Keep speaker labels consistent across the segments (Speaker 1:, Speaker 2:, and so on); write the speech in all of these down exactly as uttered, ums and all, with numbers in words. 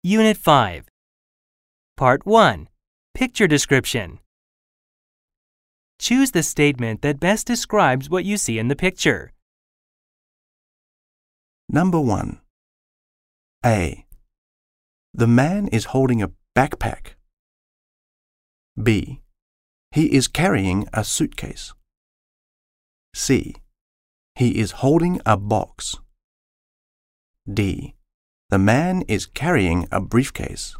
Speaker 1: Unit five. Part one. Picture description. Choose the statement that best describes what you see in the picture.
Speaker 2: Number one. A. The man is holding a backpack. B. He is carrying a suitcase. C. He is holding a box. D. The man is carrying a briefcase.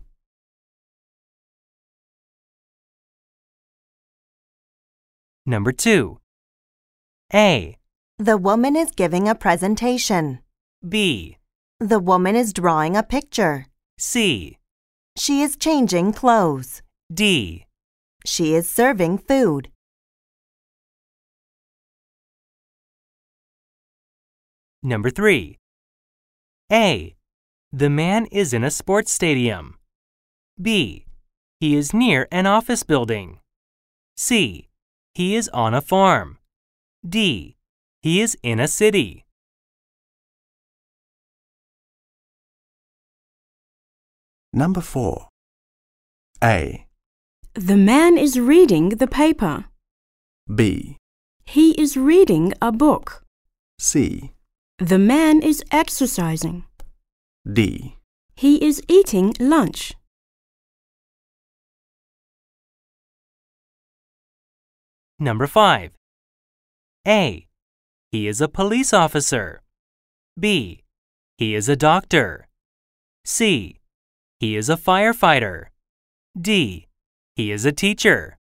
Speaker 1: Number two. A.
Speaker 3: The woman is giving a presentation.
Speaker 1: B.
Speaker 3: The woman is drawing a picture.
Speaker 1: C.
Speaker 3: She is changing clothes.
Speaker 1: D.
Speaker 3: She is serving food.
Speaker 1: Number three. A. The man is in a sports stadium. B. He is near an office building. C. He is on a farm. D. He is in a city.
Speaker 2: Number four. A.
Speaker 4: The man is reading the paper.
Speaker 2: B.
Speaker 4: He is reading a book.
Speaker 2: C.
Speaker 4: The man is exercising.
Speaker 2: D.
Speaker 4: He is eating lunch.
Speaker 1: Number five. A. He is a police officer. B. He is a doctor. C. He is a firefighter. D. He is a teacher.